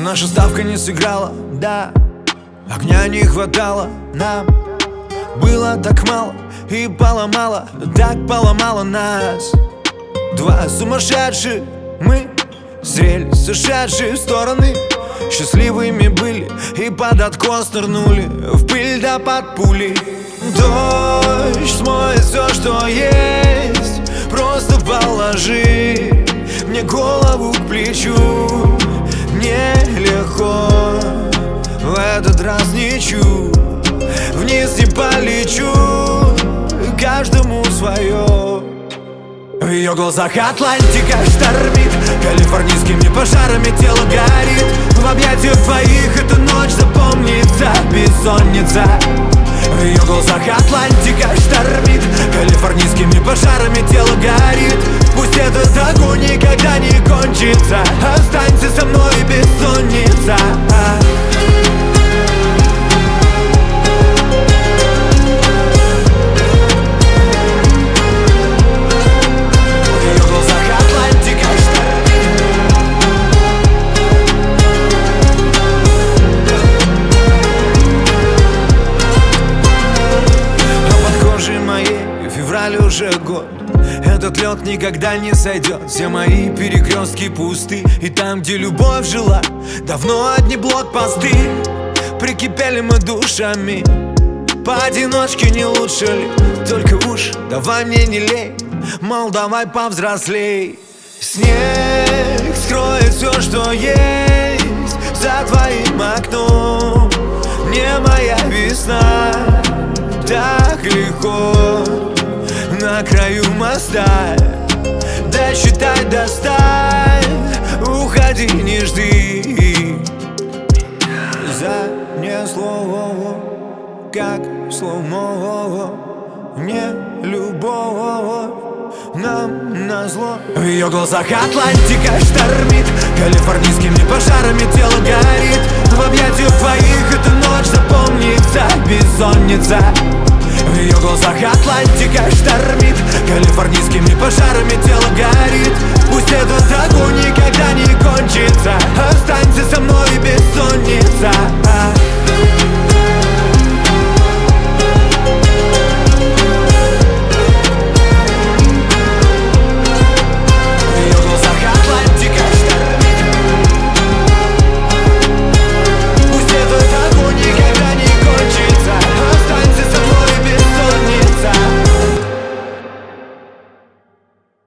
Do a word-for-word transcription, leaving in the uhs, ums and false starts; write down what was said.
наша ставка не сыграла, да. Огня не хватало нам. Было так мало и поломало, так поломало нас. Два сумасшедших мы зрели сошедшие в стороны. Счастливыми были и под откос нырнули в пыль да под пули. Дождь смоет все, что есть. Просто положи мне голову к плечу. Нелегко в этот раз ничу. Вниз не полечу, каждому свое. В ее глазах Атлантика штормит, калифорнийскими пожарами тело горит. В объятиях твоих эта ночь запомнится, бессонница. В ее глазах Атлантика штормит, калифорнийскими пожарами тело горит. Пусть этот огонь никогда не кончится. Останься со мной, бессонница. Февраль уже год, этот лед никогда не сойдет. Все мои перекрестки пусты, и там, где любовь жила, давно одни блокпосты. Прикипели мы душами, поодиночке не лучше ли? Только уж давай мне не лей, мол, давай повзрослей. Снег скроет все, что есть за твоим окном. Не моя весна, так легко на краю моста. Досчитай до ста, уходи, не жди. Занесло, как сломало, не любовь нам назло. В ее глазах Атлантика штормит, калифорнийскими пожарами тело горит. В объятиях твоих эта ночь запомнится, бессонница. В ее глазах Атлантика штормит, калифорнийскими пожарами тело горит. Пусть этот огонь никогда не кончится. Останься со мной, бессонница.